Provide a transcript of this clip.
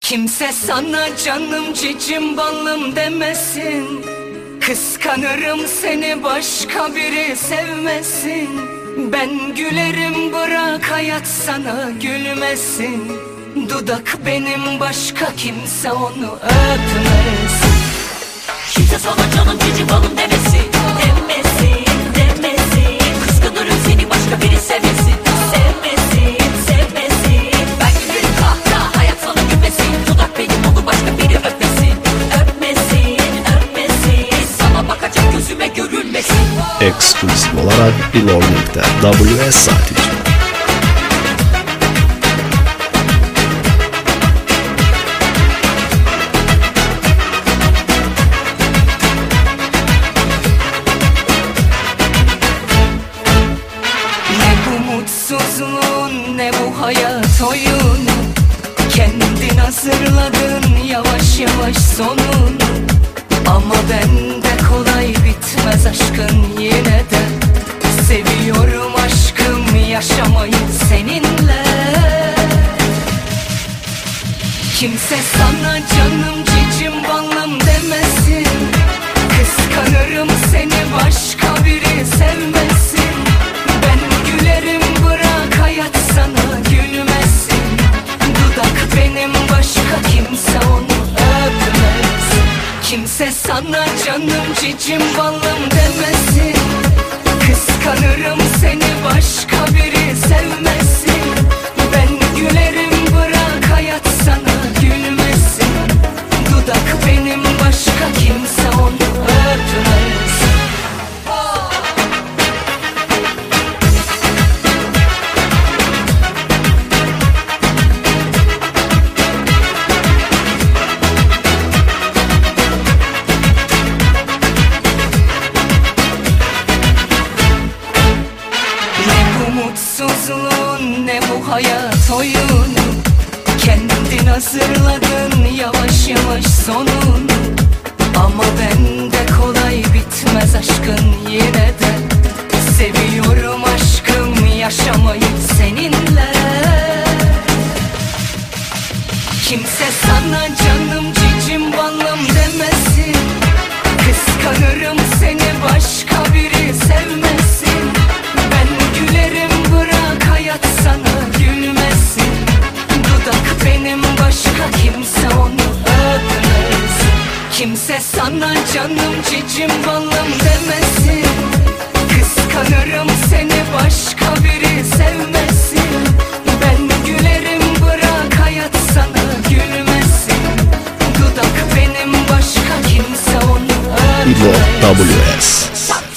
Kimse sana canım cicim balım demesin. Kıskanırım seni başka biri sevmesin. Ben gülerim bırak hayat sana gülmesin. Dudak benim başka kimse onu öpmesin. Kimse sana canım cicim balım demesin. Demesin, demesin. Kıskanırım seni başka biri sevmesin. Sevmesin, sevmesin. Ben gülerim kahta hayat sana gülmesin. Dudak benim onu başka biri öpmesin. Öpmesin, öpmesin. Sana bakacak gözüme görülmesin. Eksklusif olarak e-learning'de WS Saatici. Mutsuzluğun ne bu hayat oyunu. Kendin hazırladın yavaş yavaş sonunu. Ama bende kolay bitmez aşkın yine de. Seviyorum aşkım yaşamayı seninle. Kimse sana canım cicim balım demesin. Kıskanırım seni başka biri sevmesin. Ben gülerim bırak hayat sana gülmesin. Dudak benim başka kimse onu öpmesin. Kimse sana canım cicim balım demesin. Kıskanırım seni başka biri sevmesin. Ben gülerim bırak hayat sana gülmesin. Dudak benim başka kimse onu öpmesin. Mutsuzluğun ne bu hayat oyunu. Kendin hazırladın yavaş yavaş sonunu. Ama bende kolay bitmez aşkın yine de. Seviyorum aşkım yaşamayı seninle. Kimse sana canım cicim balım demesin. Kıskanırım seni başka biri sevmesin. Ben gülerim bırak hayat sana gülmesin. Dudak benim başka kimse onu öpmesin. Kimse sana canım cicim balım demesin. Kıskanırım seni başka biri sevmesin. Ben gülerim bırak hayat sana gülmesin. Dudak benim başka kimse onu öpmesin. WS